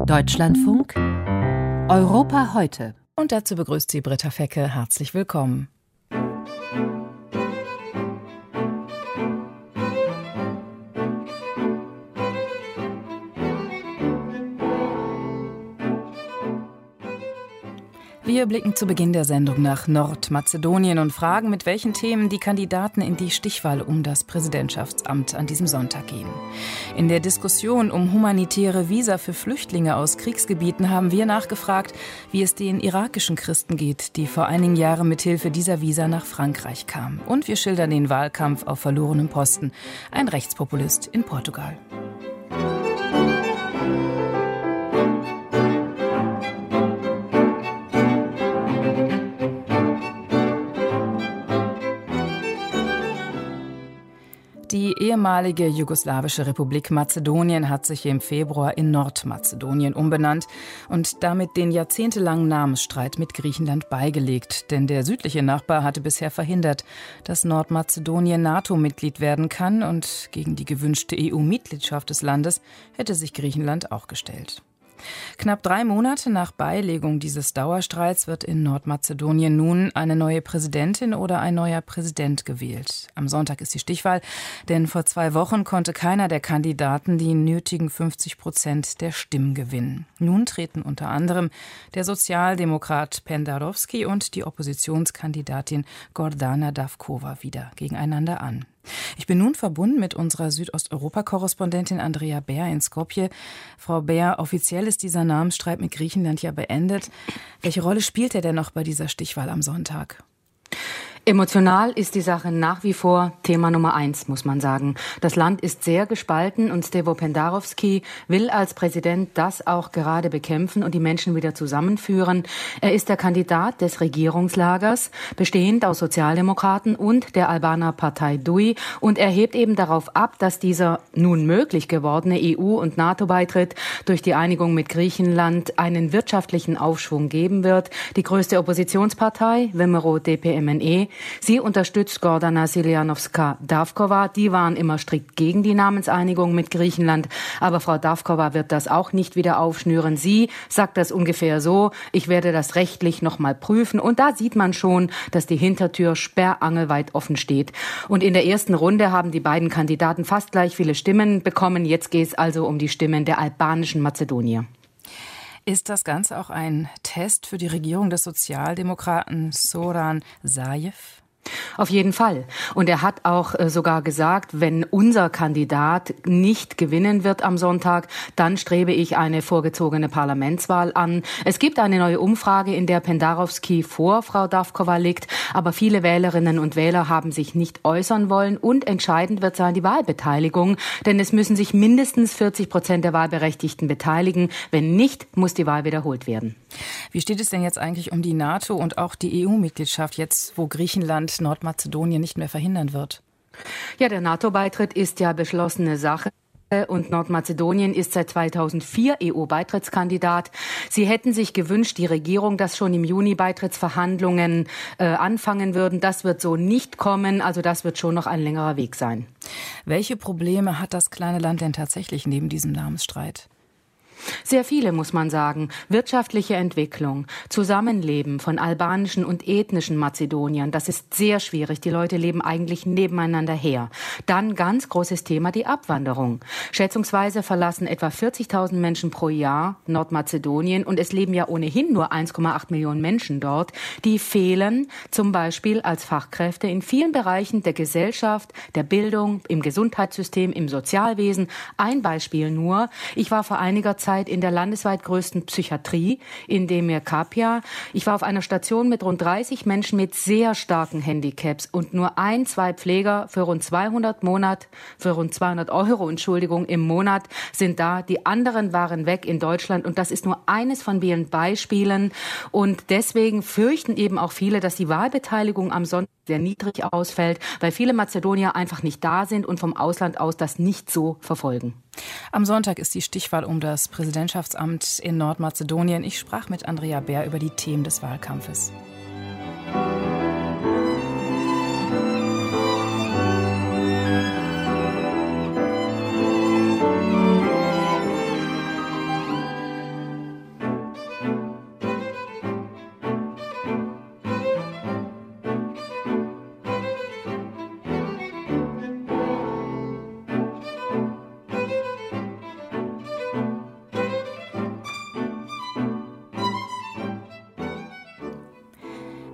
Deutschlandfunk Europa heute. Und dazu begrüßt sie Britta Fecke. Herzlich willkommen. Wir blicken zu Beginn der Sendung nach Nordmazedonien und fragen, mit welchen Themen die Kandidaten in die Stichwahl um das Präsidentschaftsamt an diesem Sonntag gehen. In der Diskussion um humanitäre Visa für Flüchtlinge aus Kriegsgebieten haben wir nachgefragt, wie es den irakischen Christen geht, die vor einigen Jahren mithilfe dieser Visa nach Frankreich kamen. Und wir schildern den Wahlkampf auf verlorenem Posten. Ein Rechtspopulist in Portugal. Die ehemalige jugoslawische Republik Mazedonien hat sich im Februar in Nordmazedonien umbenannt und damit den jahrzehntelangen Namensstreit mit Griechenland beigelegt. Denn der südliche Nachbar hatte bisher verhindert, dass Nordmazedonien NATO-Mitglied werden kann, und gegen die gewünschte EU-Mitgliedschaft des Landes hätte sich Griechenland auch gestellt. Knapp 3 Monate nach Beilegung dieses Dauerstreits wird in Nordmazedonien nun eine neue Präsidentin oder ein neuer Präsident gewählt. Am Sonntag ist die Stichwahl, denn vor 2 Wochen konnte keiner der Kandidaten die nötigen 50% der Stimmen gewinnen. Nun treten unter anderem der Sozialdemokrat Pendarovski und die Oppositionskandidatin Gordana Davkova wieder gegeneinander an. Ich bin nun verbunden mit unserer Südosteuropa-Korrespondentin Andrea Bär in Skopje. Frau Bär, offiziell ist dieser Namensstreit mit Griechenland ja beendet. Welche Rolle spielt er denn noch bei dieser Stichwahl am Sonntag? Emotional ist die Sache nach wie vor Thema Nummer 1, muss man sagen. Das Land ist sehr gespalten und Stevo Pendarovski will als Präsident das auch gerade bekämpfen und die Menschen wieder zusammenführen. Er ist der Kandidat des Regierungslagers, bestehend aus Sozialdemokraten und der Albaner Partei DUI, und er hebt eben darauf ab, dass dieser nun möglich gewordene EU- und NATO-Beitritt durch die Einigung mit Griechenland einen wirtschaftlichen Aufschwung geben wird. Die größte Oppositionspartei, VMRO-DPMNE, sie unterstützt Gordana Siljanovska-Davkova. Die waren immer strikt gegen die Namenseinigung mit Griechenland. Aber Frau Davkova wird das auch nicht wieder aufschnüren. Sie sagt das ungefähr so: Ich werde das rechtlich noch mal prüfen. Und da sieht man schon, dass die Hintertür sperrangelweit offen steht. Und in der ersten Runde haben die beiden Kandidaten fast gleich viele Stimmen bekommen. Jetzt geht es also um die Stimmen der albanischen Mazedonier. Ist das Ganze auch ein Test für die Regierung des Sozialdemokraten Zoran Zaev? Auf jeden Fall. Und er hat auch sogar gesagt, wenn unser Kandidat nicht gewinnen wird am Sonntag, dann strebe ich eine vorgezogene Parlamentswahl an. Es gibt eine neue Umfrage, in der Pendarovski vor Frau Davkova liegt, aber viele Wählerinnen und Wähler haben sich nicht äußern wollen, und entscheidend wird sein die Wahlbeteiligung, denn es müssen sich mindestens 40% der Wahlberechtigten beteiligen. Wenn nicht, muss die Wahl wiederholt werden. Wie steht es denn jetzt eigentlich um die NATO und auch die EU-Mitgliedschaft, jetzt wo Griechenland Nordmazedonien nicht mehr verhindern wird? Ja, der NATO-Beitritt ist ja beschlossene Sache. Und Nordmazedonien ist seit 2004 EU-Beitrittskandidat. Sie hätten sich gewünscht, die Regierung, dass schon im Juni Beitrittsverhandlungen anfangen würden. Das wird so nicht kommen. Also das wird schon noch ein längerer Weg sein. Welche Probleme hat das kleine Land denn tatsächlich neben diesem Namensstreit? Sehr viele, muss man sagen. Wirtschaftliche Entwicklung, Zusammenleben von albanischen und ethnischen Mazedoniern, das ist sehr schwierig. Die Leute leben eigentlich nebeneinander her. Dann ganz großes Thema, die Abwanderung. Schätzungsweise verlassen etwa 40.000 Menschen pro Jahr Nordmazedonien, und es leben ja ohnehin nur 1,8 Millionen Menschen dort. Die fehlen zum Beispiel als Fachkräfte in vielen Bereichen der Gesellschaft, der Bildung, im Gesundheitssystem, im Sozialwesen. Ein Beispiel nur: Ich war vor einiger Zeit in der landesweit größten Psychiatrie in Demir Kapia. Ich war auf einer Station mit rund 30 Menschen mit sehr starken Handicaps und nur 2 Pfleger für rund 200 Euro im Monat sind da. Die anderen waren weg in Deutschland, und das ist nur eines von vielen Beispielen. Und deswegen fürchten eben auch viele, dass die Wahlbeteiligung am Sonntag sehr niedrig ausfällt, weil viele Mazedonier einfach nicht da sind und vom Ausland aus das nicht so verfolgen. Am Sonntag ist die Stichwahl um das Präsidentschaftsamt in Nordmazedonien. Ich sprach mit Andrea Bär über die Themen des Wahlkampfes.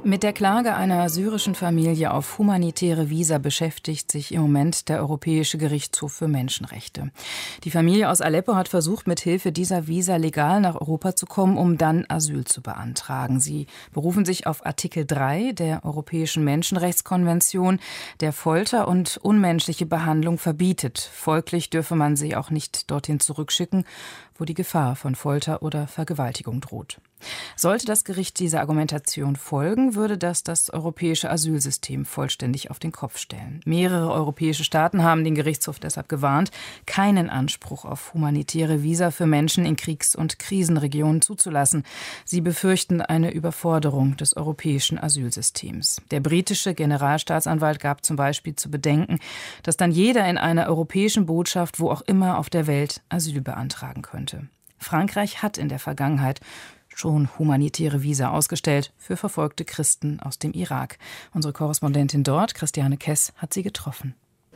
Mit der Klage einer syrischen Familie auf humanitäre Visa beschäftigt sich im Moment der Europäische Gerichtshof für Menschenrechte. Die Familie aus Aleppo hat versucht, mit Hilfe dieser Visa legal nach Europa zu kommen, um dann Asyl zu beantragen. Sie berufen sich auf Artikel 3 der Europäischen Menschenrechtskonvention, der Folter und unmenschliche Behandlung verbietet. Folglich dürfe man sie auch nicht dorthin zurückschicken, wo die Gefahr von Folter oder Vergewaltigung droht. Sollte das Gericht dieser Argumentation folgen, würde das europäische Asylsystem vollständig auf den Kopf stellen. Mehrere europäische Staaten haben den Gerichtshof deshalb gewarnt, keinen Anspruch auf humanitäre Visa für Menschen in Kriegs- und Krisenregionen zuzulassen. Sie befürchten eine Überforderung des europäischen Asylsystems. Der britische Generalstaatsanwalt gab zum Beispiel zu bedenken, dass dann jeder in einer europäischen Botschaft, wo auch immer auf der Welt, Asyl beantragen könnte. Frankreich hat in der Vergangenheit schon humanitäre Visa ausgestellt für verfolgte Christen aus dem Irak. Unsere Korrespondentin dort, Christiane Kess, hat sie getroffen.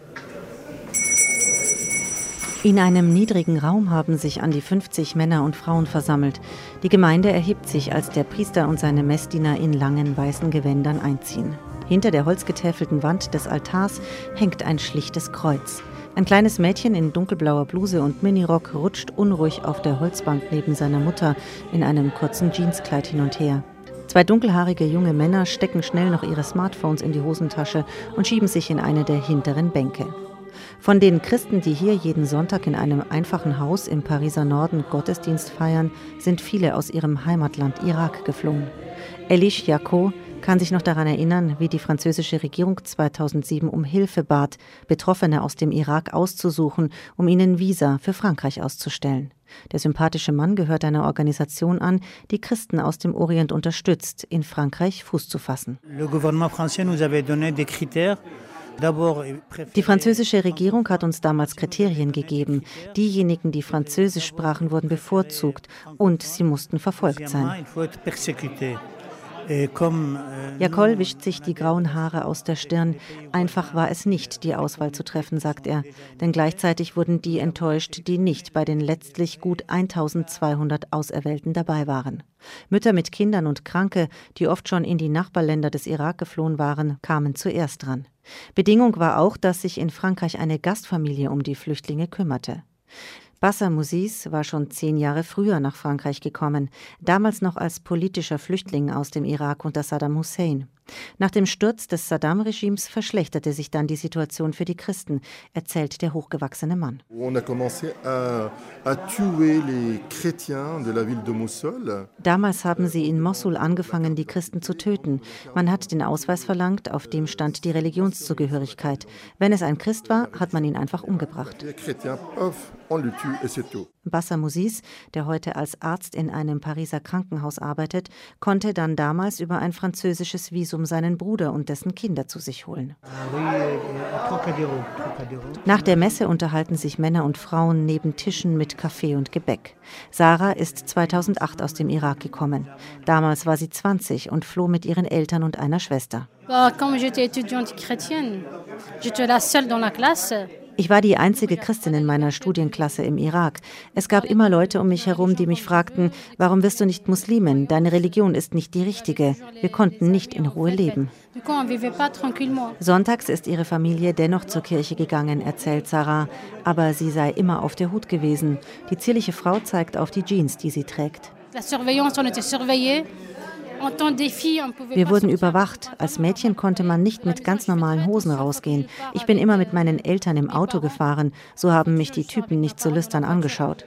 In einem niedrigen Raum haben sich an die 50 Männer und Frauen versammelt. Die Gemeinde erhebt sich, als der Priester und seine Messdiener in langen weißen Gewändern einziehen. Hinter der holzgetäfelten Wand des Altars hängt ein schlichtes Kreuz. Ein kleines Mädchen in dunkelblauer Bluse und Minirock rutscht unruhig auf der Holzbank neben seiner Mutter in einem kurzen Jeanskleid hin und her. Zwei dunkelhaarige junge Männer stecken schnell noch ihre Smartphones in die Hosentasche und schieben sich in eine der hinteren Bänke. Von den Christen, die hier jeden Sonntag in einem einfachen Haus im Pariser Norden Gottesdienst feiern, sind viele aus ihrem Heimatland Irak geflohen. Elish Yako kann sich noch daran erinnern, wie die französische Regierung 2007 um Hilfe bat, Betroffene aus dem Irak auszusuchen, um ihnen Visa für Frankreich auszustellen. Der sympathische Mann gehört einer Organisation an, die Christen aus dem Orient unterstützt, in Frankreich Fuß zu fassen. Die französische Regierung hat uns damals Kriterien gegeben. Diejenigen, die Französisch sprachen, wurden bevorzugt und sie mussten verfolgt sein. Jakol wischt sich die grauen Haare aus der Stirn. Einfach war es nicht, die Auswahl zu treffen, sagt er. Denn gleichzeitig wurden die enttäuscht, die nicht bei den letztlich gut 1200 Auserwählten dabei waren. Mütter mit Kindern und Kranke, die oft schon in die Nachbarländer des Irak geflohen waren, kamen zuerst dran. Bedingung war auch, dass sich in Frankreich eine Gastfamilie um die Flüchtlinge kümmerte. Bassa Mousis war schon 10 Jahre früher nach Frankreich gekommen, damals noch als politischer Flüchtling aus dem Irak unter Saddam Hussein. Nach dem Sturz des Saddam-Regimes verschlechterte sich dann die Situation für die Christen, erzählt der hochgewachsene Mann. Damals haben sie in Mossul angefangen, die Christen zu töten. Man hat den Ausweis verlangt, auf dem stand die Religionszugehörigkeit. Wenn es ein Christ war, hat man ihn einfach umgebracht. Bassa Mousis, der heute als Arzt in einem Pariser Krankenhaus arbeitet, konnte dann damals über ein französisches Visum seinen Bruder und dessen Kinder zu sich holen. Nach der Messe unterhalten sich Männer und Frauen neben Tischen mit Kaffee und Gebäck. Sarah ist 2008 aus dem Irak gekommen. Damals war sie 20 und floh mit ihren Eltern und einer Schwester. Ich war die einzige Christin in meiner Studienklasse im Irak. Es gab immer Leute um mich herum, die mich fragten, warum wirst du nicht Muslimin? Deine Religion ist nicht die richtige. Wir konnten nicht in Ruhe leben. Sonntags ist ihre Familie dennoch zur Kirche gegangen, erzählt Sarah. Aber sie sei immer auf der Hut gewesen. Die zierliche Frau zeigt auf die Jeans, die sie trägt. Wir wurden überwacht. Als Mädchen konnte man nicht mit ganz normalen Hosen rausgehen. Ich bin immer mit meinen Eltern im Auto gefahren. So haben mich die Typen nicht so lüstern angeschaut.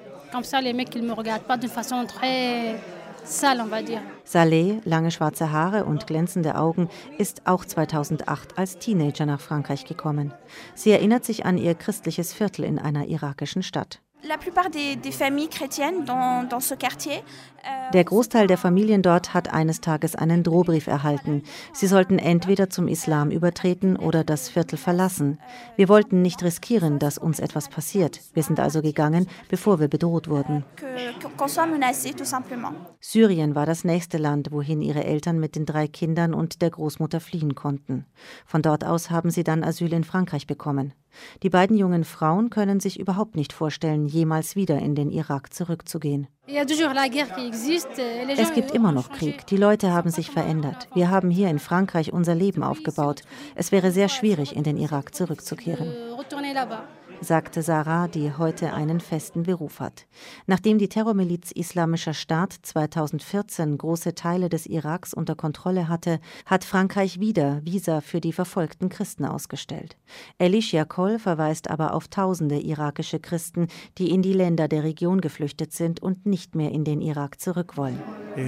Saleh, lange schwarze Haare und glänzende Augen, ist auch 2008 als Teenager nach Frankreich gekommen. Sie erinnert sich an ihr christliches Viertel in einer irakischen Stadt. Der Großteil der Familien dort hat eines Tages einen Drohbrief erhalten. Sie sollten entweder zum Islam übertreten oder das Viertel verlassen. Wir wollten nicht riskieren, dass uns etwas passiert. Wir sind also gegangen, bevor wir bedroht wurden. Syrien war das nächste Land, wohin ihre Eltern mit den 3 Kindern und der Großmutter fliehen konnten. Von dort aus haben sie dann Asyl in Frankreich bekommen. Die beiden jungen Frauen können sich überhaupt nicht vorstellen, jemals wieder in den Irak zurückzugehen. Es gibt immer noch Krieg. Die Leute haben sich verändert. Wir haben hier in Frankreich unser Leben aufgebaut. Es wäre sehr schwierig, in den Irak zurückzukehren, sagte Sarah, die heute einen festen Beruf hat. Nachdem die Terrormiliz Islamischer Staat 2014 große Teile des Iraks unter Kontrolle hatte, hat Frankreich wieder Visa für die verfolgten Christen ausgestellt. Alicia Cole verweist aber auf tausende irakische Christen, die in die Länder der Region geflüchtet sind und nicht mehr in den Irak zurück wollen.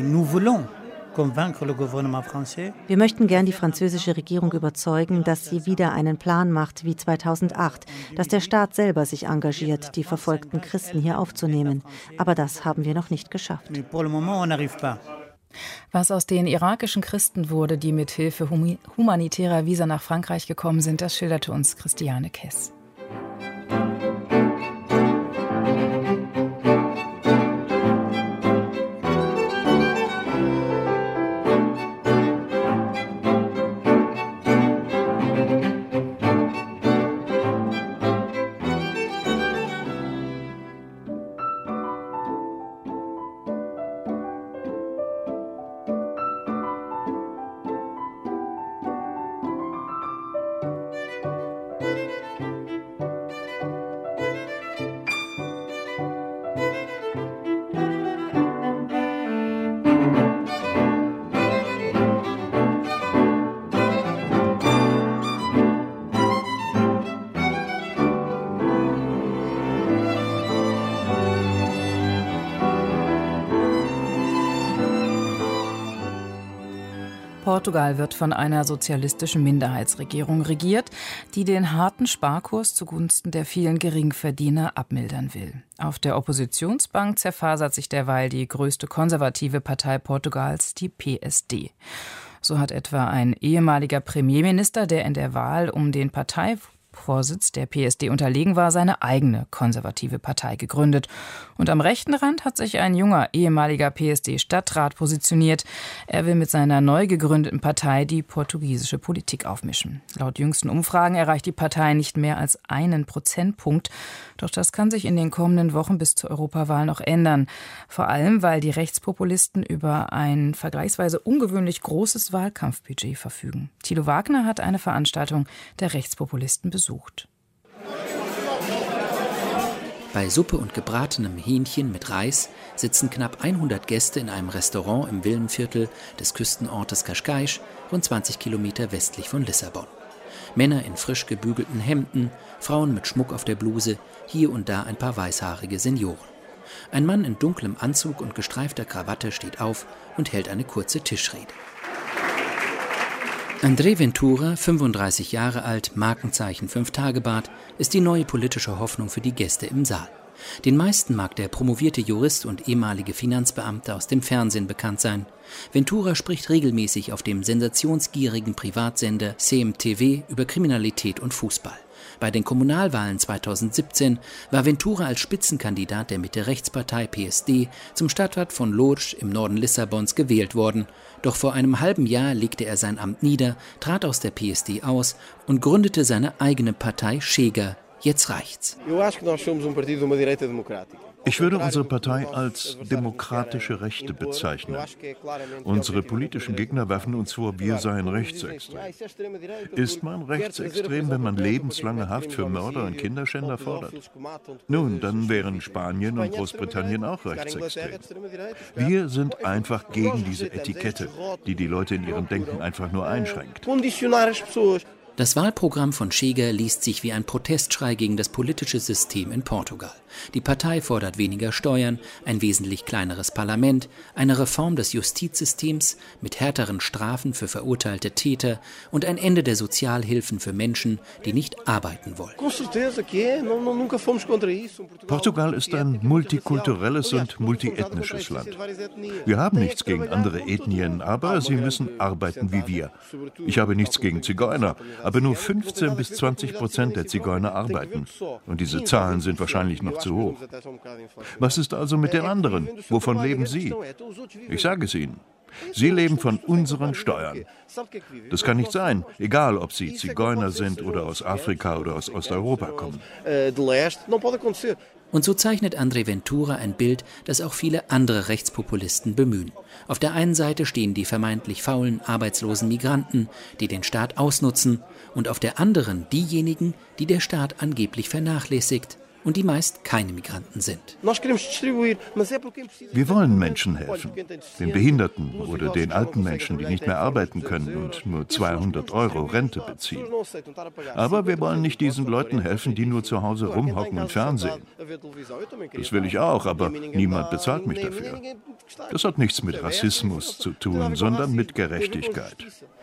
Wir möchten gern die französische Regierung überzeugen, dass sie wieder einen Plan macht wie 2008, dass der Staat selber sich engagiert, die verfolgten Christen hier aufzunehmen. Aber das haben wir noch nicht geschafft. Was aus den irakischen Christen wurde, die mit Hilfe humanitärer Visa nach Frankreich gekommen sind, das schilderte uns Christiane Kess. Portugal wird von einer sozialistischen Minderheitsregierung regiert, die den harten Sparkurs zugunsten der vielen Geringverdiener abmildern will. Auf der Oppositionsbank zerfasert sich derweil die größte konservative Partei Portugals, die PSD. So hat etwa ein ehemaliger Premierminister, der in der Wahl um den Parteivorsitz der PSD unterlegen war, seine eigene konservative Partei gegründet. Und am rechten Rand hat sich ein junger ehemaliger PSD-Stadtrat positioniert. Er will mit seiner neu gegründeten Partei die portugiesische Politik aufmischen. Laut jüngsten Umfragen erreicht die Partei nicht mehr als 1 Prozentpunkt. Doch das kann sich in den kommenden Wochen bis zur Europawahl noch ändern. Vor allem, weil die Rechtspopulisten über ein vergleichsweise ungewöhnlich großes Wahlkampfbudget verfügen. Thilo Wagner hat eine Veranstaltung der Rechtspopulisten besucht. Bei Suppe und gebratenem Hähnchen mit Reis sitzen knapp 100 Gäste in einem Restaurant im Villenviertel des Küstenortes Cascais, rund 20 Kilometer westlich von Lissabon. Männer in frisch gebügelten Hemden, Frauen mit Schmuck auf der Bluse, hier und da ein paar weißhaarige Senioren. Ein Mann in dunklem Anzug und gestreifter Krawatte steht auf und hält eine kurze Tischrede. André Ventura, 35 Jahre alt, Markenzeichen 5-Tage-Bart, ist die neue politische Hoffnung für die Gäste im Saal. Den meisten mag der promovierte Jurist und ehemalige Finanzbeamte aus dem Fernsehen bekannt sein. Ventura spricht regelmäßig auf dem sensationsgierigen Privatsender CMTV über Kriminalität und Fußball. Bei den Kommunalwahlen 2017 war Ventura als Spitzenkandidat der Mitte-Rechtspartei PSD zum Stadtrat von Lourdes im Norden Lissabons gewählt worden. Doch vor einem halben Jahr legte er sein Amt nieder, trat aus der PSD aus und gründete seine eigene Partei Chega. Jetzt reicht's. Ich würde unsere Partei als demokratische Rechte bezeichnen. Unsere politischen Gegner werfen uns vor, wir seien rechtsextrem. Ist man rechtsextrem, wenn man lebenslange Haft für Mörder und Kinderschänder fordert? Nun, dann wären Spanien und Großbritannien auch rechtsextrem. Wir sind einfach gegen diese Etikette, die die Leute in ihrem Denken einfach nur einschränkt. Das Wahlprogramm von Chega liest sich wie ein Protestschrei gegen das politische System in Portugal. Die Partei fordert weniger Steuern, ein wesentlich kleineres Parlament, eine Reform des Justizsystems mit härteren Strafen für verurteilte Täter und ein Ende der Sozialhilfen für Menschen, die nicht arbeiten wollen. Portugal ist ein multikulturelles und multiethnisches Land. Wir haben nichts gegen andere Ethnien, aber sie müssen arbeiten wie wir. Ich habe nichts gegen Zigeuner, aber nur 15-20% der Zigeuner arbeiten. Und diese Zahlen sind wahrscheinlich noch zu hoch. Was ist also mit den anderen? Wovon leben sie? Ich sage es Ihnen. Sie leben von unseren Steuern. Das kann nicht sein, egal ob sie Zigeuner sind oder aus Afrika oder aus Osteuropa kommen. Und so zeichnet André Ventura ein Bild, das auch viele andere Rechtspopulisten bemühen. Auf der einen Seite stehen die vermeintlich faulen, arbeitslosen Migranten, die den Staat ausnutzen, und auf der anderen diejenigen, die der Staat angeblich vernachlässigt und die meist keine Migranten sind. Wir wollen Menschen helfen, den Behinderten oder den alten Menschen, die nicht mehr arbeiten können und nur 200 € Rente beziehen. Aber wir wollen nicht diesen Leuten helfen, die nur zu Hause rumhocken und Fernsehen. Das will ich auch, aber niemand bezahlt mich dafür. Das hat nichts mit Rassismus zu tun, sondern mit Gerechtigkeit.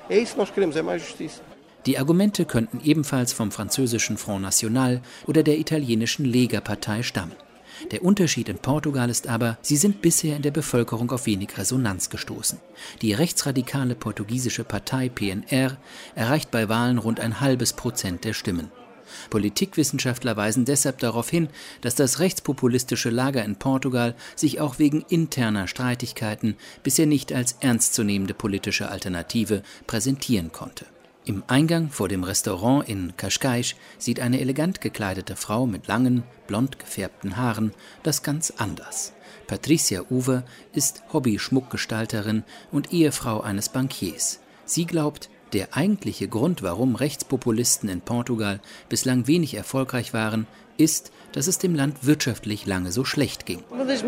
Die Argumente könnten ebenfalls vom französischen Front National oder der italienischen Lega-Partei stammen. Der Unterschied in Portugal ist aber, sie sind bisher in der Bevölkerung auf wenig Resonanz gestoßen. Die rechtsradikale portugiesische Partei PNR erreicht bei Wahlen rund 0,5% der Stimmen. Politikwissenschaftler weisen deshalb darauf hin, dass das rechtspopulistische Lager in Portugal sich auch wegen interner Streitigkeiten bisher nicht als ernstzunehmende politische Alternative präsentieren konnte. Im Eingang vor dem Restaurant in Cascais sieht eine elegant gekleidete Frau mit langen, blond gefärbten Haaren das ganz anders. Patricia Uwe ist Hobby-Schmuckgestalterin und Ehefrau eines Bankiers. Sie glaubt, der eigentliche Grund, warum Rechtspopulisten in Portugal bislang wenig erfolgreich waren, ist, dass es dem Land wirtschaftlich lange so schlecht ging.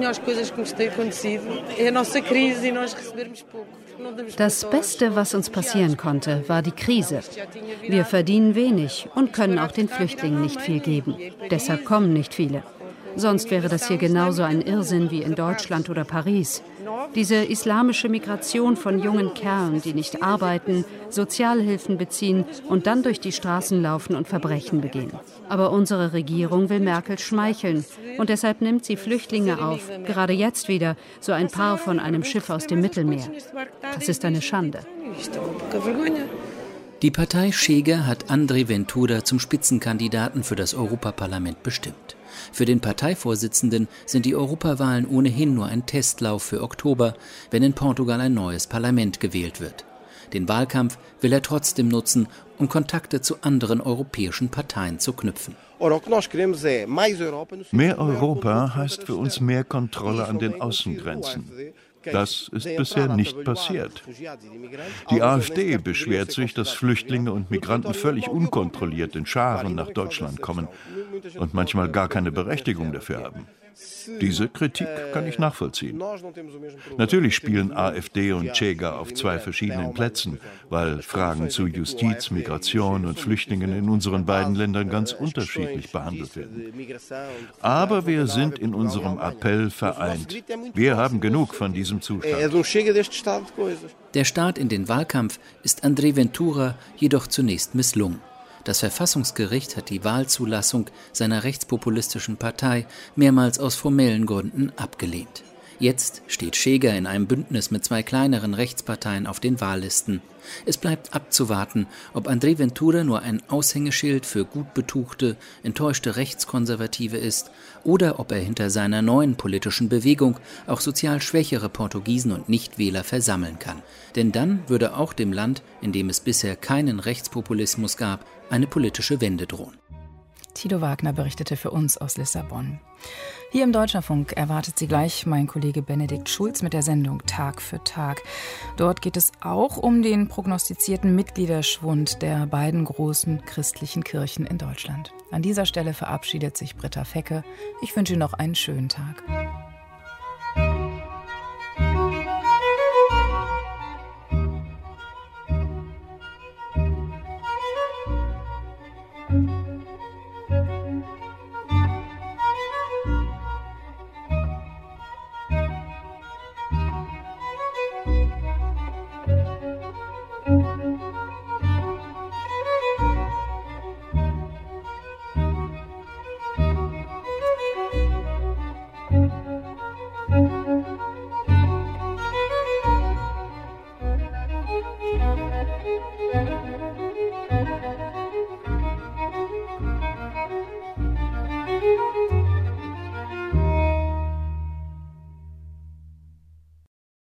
Das Beste, was uns passieren konnte, war die Krise. Wir verdienen wenig und können auch den Flüchtlingen nicht viel geben. Deshalb kommen nicht viele. Sonst wäre das hier genauso ein Irrsinn wie in Deutschland oder Paris. Diese islamische Migration von jungen Kerlen, die nicht arbeiten, Sozialhilfen beziehen und dann durch die Straßen laufen und Verbrechen begehen. Aber unsere Regierung will Merkel schmeicheln und deshalb nimmt sie Flüchtlinge auf, gerade jetzt wieder, so ein Paar von einem Schiff aus dem Mittelmeer. Das ist eine Schande. Die Partei Chega hat André Ventura zum Spitzenkandidaten für das Europaparlament bestimmt. Für den Parteivorsitzenden sind die Europawahlen ohnehin nur ein Testlauf für Oktober, wenn in Portugal ein neues Parlament gewählt wird. Den Wahlkampf will er trotzdem nutzen, um Kontakte zu anderen europäischen Parteien zu knüpfen. Mehr Europa heißt für uns mehr Kontrolle an den Außengrenzen. Das ist bisher nicht passiert. Die AfD beschwert sich, dass Flüchtlinge und Migranten völlig unkontrolliert in Scharen nach Deutschland kommen und manchmal gar keine Berechtigung dafür haben. Diese Kritik kann ich nachvollziehen. Natürlich spielen AfD und Chega auf zwei verschiedenen Plätzen, weil Fragen zu Justiz, Migration und Flüchtlingen in unseren beiden Ländern ganz unterschiedlich behandelt werden. Aber wir sind in unserem Appell vereint. Wir haben genug von diesem Zustand. Der Start in den Wahlkampf ist André Ventura jedoch zunächst misslungen. Das Verfassungsgericht hat die Wahlzulassung seiner rechtspopulistischen Partei mehrmals aus formellen Gründen abgelehnt. Jetzt steht Chega in einem Bündnis mit zwei kleineren Rechtsparteien auf den Wahllisten. Es bleibt abzuwarten, ob André Ventura nur ein Aushängeschild für gut betuchte, enttäuschte Rechtskonservative ist oder ob er hinter seiner neuen politischen Bewegung auch sozial schwächere Portugiesen und Nichtwähler versammeln kann. Denn dann würde auch dem Land, in dem es bisher keinen Rechtspopulismus gab, eine politische Wende drohen. Thilo Wagner berichtete für uns aus Lissabon. Hier im Deutschlandfunk erwartet Sie gleich mein Kollege Benedikt Schulz mit der Sendung Tag für Tag. Dort geht es auch um den prognostizierten Mitgliederschwund der beiden großen christlichen Kirchen in Deutschland. An dieser Stelle verabschiedet sich Britta Fecke. Ich wünsche Ihnen noch einen schönen Tag.